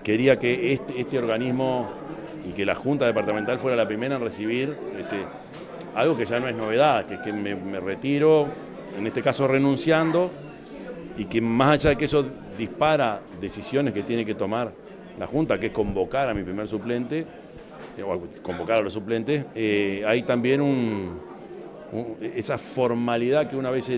quería que este organismo y que la Junta Departamental fuera la primera en recibir algo que ya no es novedad, que es que me retiro, en este caso renunciando, y que más allá de que eso dispara decisiones que tiene que tomar la Junta, que es convocar a mi primer suplente, o convocar a los suplentes, hay también esa formalidad que una vez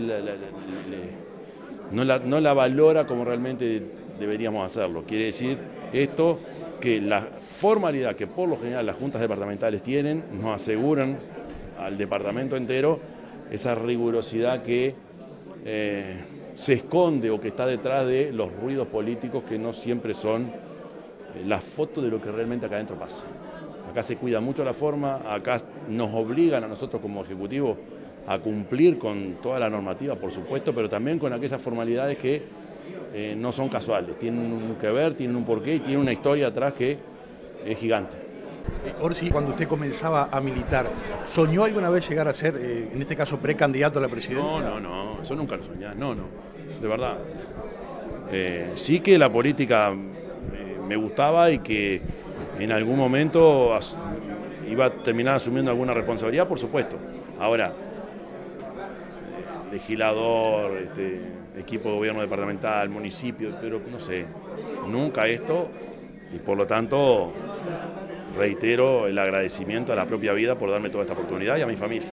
no la valora como realmente deberíamos hacerlo. Quiere decir esto que la formalidad que por lo general las juntas departamentales tienen nos aseguran al departamento entero esa rigurosidad que se esconde o que está detrás de los ruidos políticos que no siempre son la foto de lo que realmente acá adentro pasa. Acá se cuida mucho la forma, acá nos obligan a nosotros como Ejecutivo a cumplir con toda la normativa, por supuesto, pero también con aquellas formalidades que no son casuales, tienen un que ver, tienen un porqué y tienen una historia atrás que es gigante. Orsi, cuando usted comenzaba a militar, ¿soñó alguna vez llegar a ser, en este caso, precandidato a la presidencia? No, eso nunca lo soñé, no, de verdad. Sí que la política me gustaba y que en algún momento iba a terminar asumiendo alguna responsabilidad, por supuesto. Ahora, legislador, equipo de gobierno departamental, municipio, pero no sé, nunca esto, y por lo tanto reitero el agradecimiento a la propia vida por darme toda esta oportunidad y a mi familia.